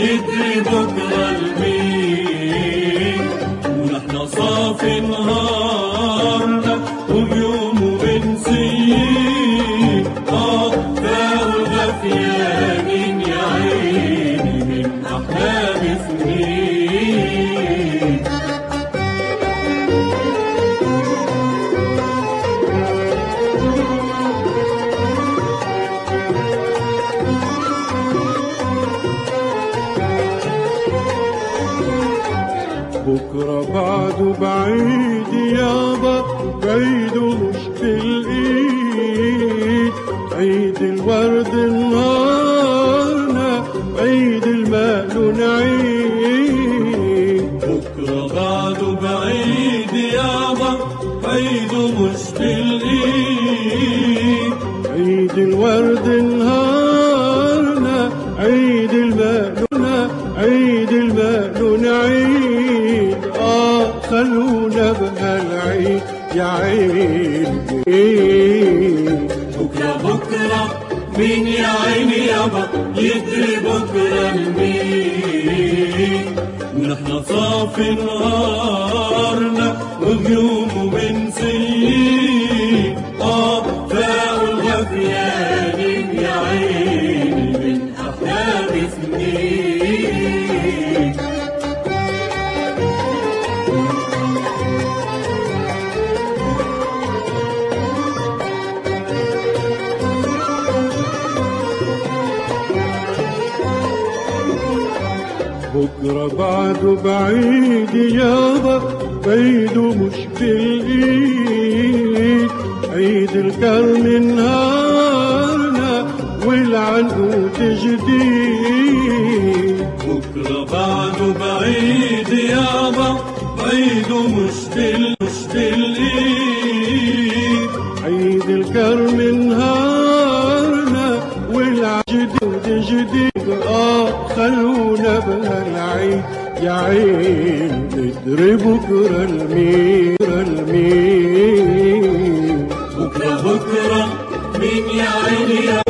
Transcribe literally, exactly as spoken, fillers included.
يدري بكرة المين، ونحن صافي نهارنا وبيوم وبنسين. اه فاقوا الغفيانين يا عيني من أحلام سنين. بكرة بعده بعيد يابا، بعيد ومش بالإيد. عيد الورد نهارنا، عيد الماء نعيد. بكرة بعده بعيد يابا، عيد ومش بالإيد. عيد الورد نهارنا، عيد الماء عيد الماء نعيد. آه خلونا بهالعيد يا عيني. بكرة بكرة مين يا عيني يابا، يدري بكرة المين، ونحن صافي نهارنا وبيوم وبنسين. آه فاقوا الغفيانين يا عيني من أحلام سنين. بكرة بعده بعيد يابا، بعيد ومش بالإيد. عيد الكرم نهارنا والعنقود جديد. بكرة بعده بعيد يابا، بعيد ومش بالإيد. عيد الكرم نهارنا والعنقود جديد. آه خلونا بهالعيد يا عين، ندري بكرة المين المين. بكرة بكرة مين يا عيني يا